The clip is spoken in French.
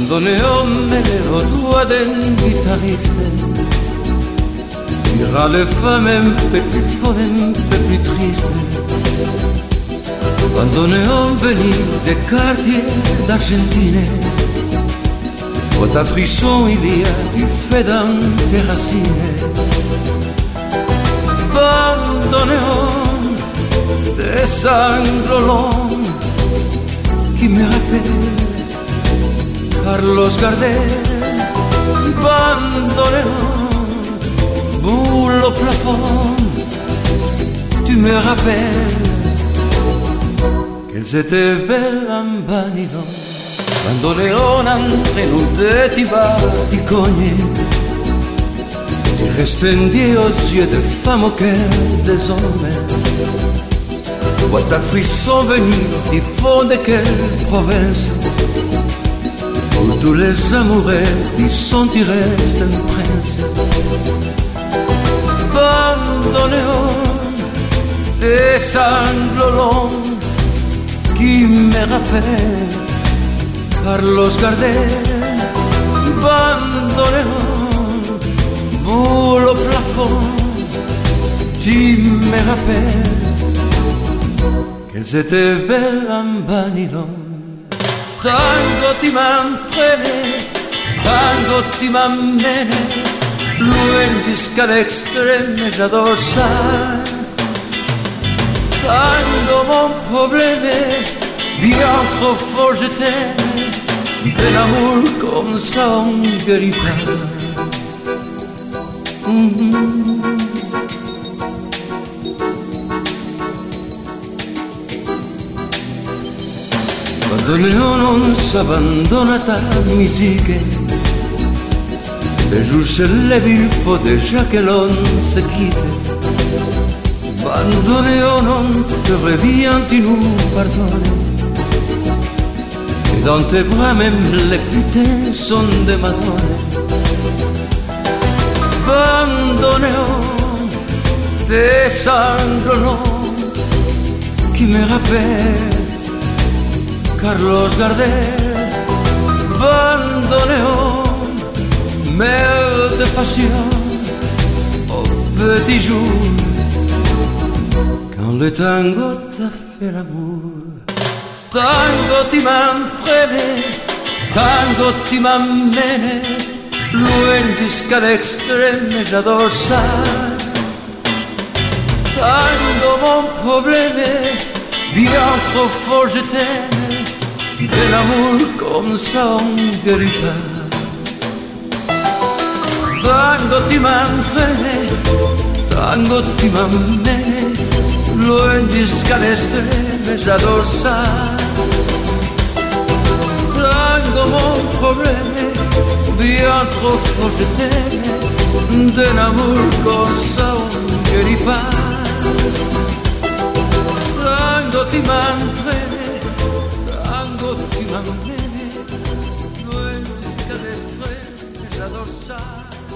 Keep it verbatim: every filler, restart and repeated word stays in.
bandoneon nero tua den guitariste ira le femmes un peu plus folles, un peu plus tristes. Bandoneon venir des quartiers d'Argentine. Au ta frisson il y a du feu dans tes racines. Bandoneon des sanglots longs qui me rappellent Carlos Gardel. Bandoneon, boule au plafond, tu me rappelles qu'elles étaient belles en Banilon. Bandoneon entre nous deux tu vas t'y cogner. Tu restes aux yeux de femmes au cœur des hommes. Vois ta frisson venir du fond de quelle province où tous les amoureux y sont, tu restes un prince. Bandoneon, tes sanglots longs qui me rappellent Carlos Gardel. Bandoneon, boule au plafond, tu me rappelles qu'elles étaient belles en Banilon. Tango ti m'entraîne, tango ti m'emmène, loin jusqu'à l'extrême, j'adore ça. Tango mon problème, bien trop fort je t'aime, de l'amour comme ça on ne guérit pas. Mm-hmm. Bandoneon non s'abbandonne à ta musique. Le jour se lève, il faut déjà que l'on se quitte. Bandoneon non te reviens, tu nous pardonnes. Et dans tes bras même les putains sont des madones. Bandoneon, tes sanglots longs qui me rappellent Carlos Gardel. Bandoneon, mère de passion, au petit jour, quand le tango t'a fait l'amour. Tango ti m'entraîne, tango ti m'emmène, loin jusqu'à l'extrême, j'adore ça. Tango mon problème, bien trop fort je t'aime, de l'amour comme ça on ne guérit pas. Tango ti m'entraîne, tango ti m'emmène, loin jusqu'à l'extrême, j'adore ça. Tango mon problème, bien trop fort je t'aime, de l'amour comme ça on ne guérit pas. Tango ti m'entraîne, tango ti m'emmène, loin jusqu'à l'extrême, j'adore ça.